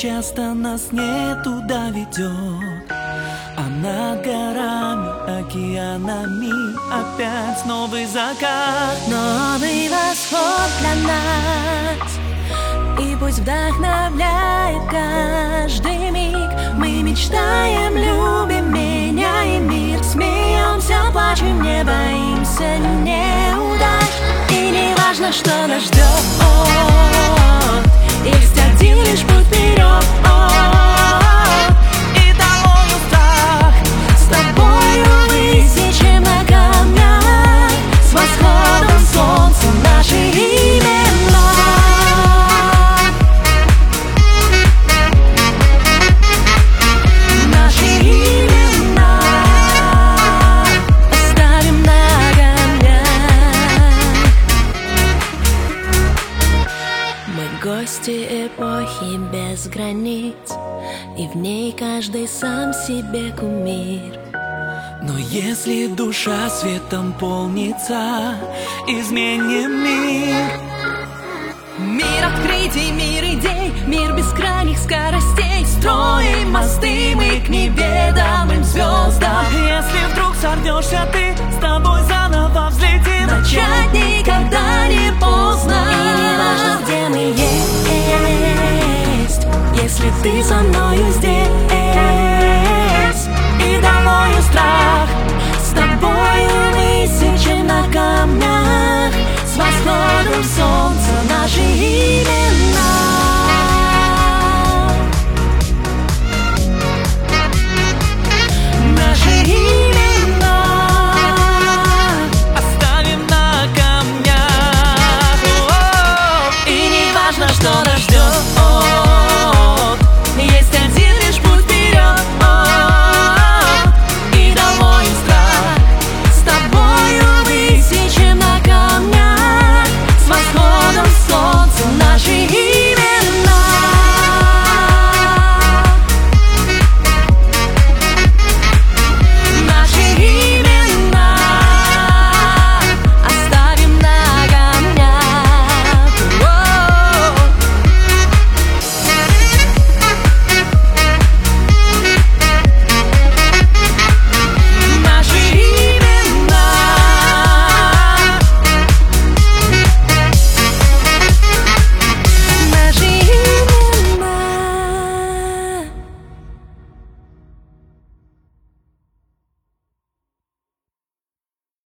часто нас не туда ведет, а над горами, океанами опять новый закат, новый восход для нас. И пусть вдохновляет каждый миг. Мы мечтаем, любим, меняем мир. Смеемся, плачем, не боимся неудач. И не важно, что нас ждет, есть один лишь путь вперед. И тобою страх, с тобою выше, чем на камнях. С восходом солнца наши имена. Наши имена оставим на камнях. Мы гости эпохи без границ, и в ней каждый сам себе кумир. но если душа светом полнится, изменим мир. Мир открытий, мир идей, мир бескрайних скоростей. Строим мосты мы к неведомым звездам. Если вдруг сорвешься ты, с тобой заново